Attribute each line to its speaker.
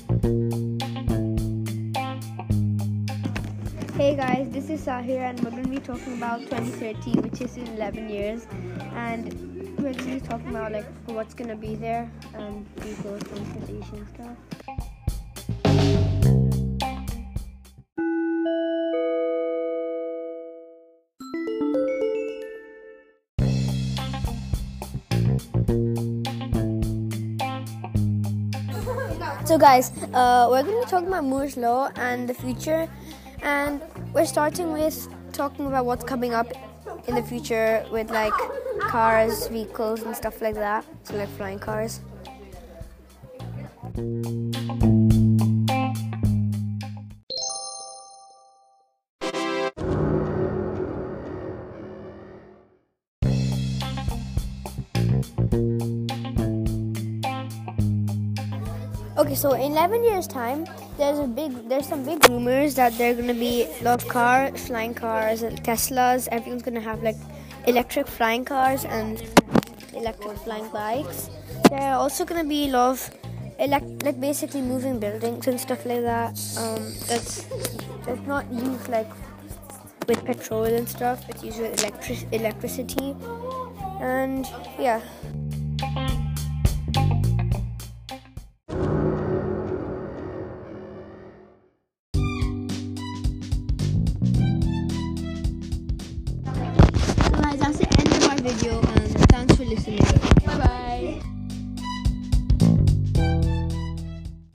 Speaker 1: Hey guys, this is Sahir and we're going to be talking about 2030, which is in 11 years, and we're going to be talking about like what's going to be there and vehicles, transportation stuff. So guys, we're going to be talking about Moore's Law and the future, and we're starting with talking about what's coming up in the future with like cars, vehicles and stuff like that, so like flying cars. Okay, so in 11 years' time, there's some big rumors that there are going to be a lot of flying cars, and Teslas. Everyone's going to have like electric flying cars and electric flying bikes. There are also going to be a lot of like basically moving buildings and stuff like that. That's not used like with petrol and stuff. It's used with electricity, and yeah. Guys, that's the end of our video, and thanks for listening.